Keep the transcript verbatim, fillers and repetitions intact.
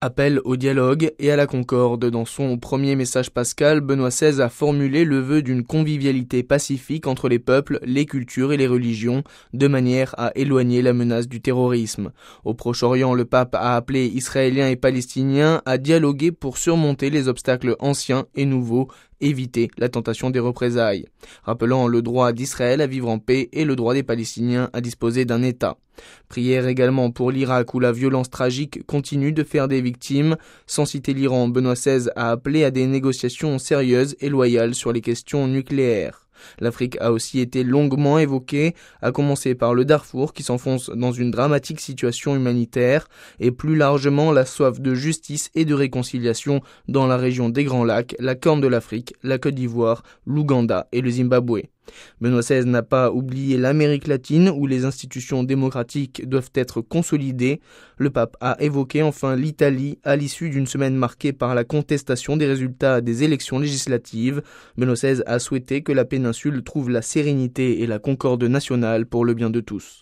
Appel au dialogue et à la concorde. Dans son premier message pascal, Benoît seize a formulé le vœu d'une convivialité pacifique entre les peuples, les cultures et les religions, de manière à éloigner la menace du terrorisme. Au Proche-Orient, le pape a appelé Israéliens et Palestiniens à dialoguer pour surmonter les obstacles anciens et nouveaux, éviter la tentation des représailles, rappelant le droit d'Israël à vivre en paix et le droit des Palestiniens à disposer d'un État. Prière également pour l'Irak où la violence tragique continue de faire des victimes. Sans citer l'Iran, Benoît seize a appelé à des négociations sérieuses et loyales sur les questions nucléaires. L'Afrique a aussi été longuement évoquée, à commencer par le Darfour qui s'enfonce dans une dramatique situation humanitaire et plus largement la soif de justice et de réconciliation dans la région des Grands Lacs, la Corne de l'Afrique, la Côte d'Ivoire, l'Ouganda et le Zimbabwe. Benoît seize n'a pas oublié l'Amérique latine où les institutions démocratiques doivent être consolidées. Le pape a évoqué enfin l'Italie à l'issue d'une semaine marquée par la contestation des résultats des élections législatives. Benoît seize a souhaité que la péninsule trouve la sérénité et la concorde nationale pour le bien de tous.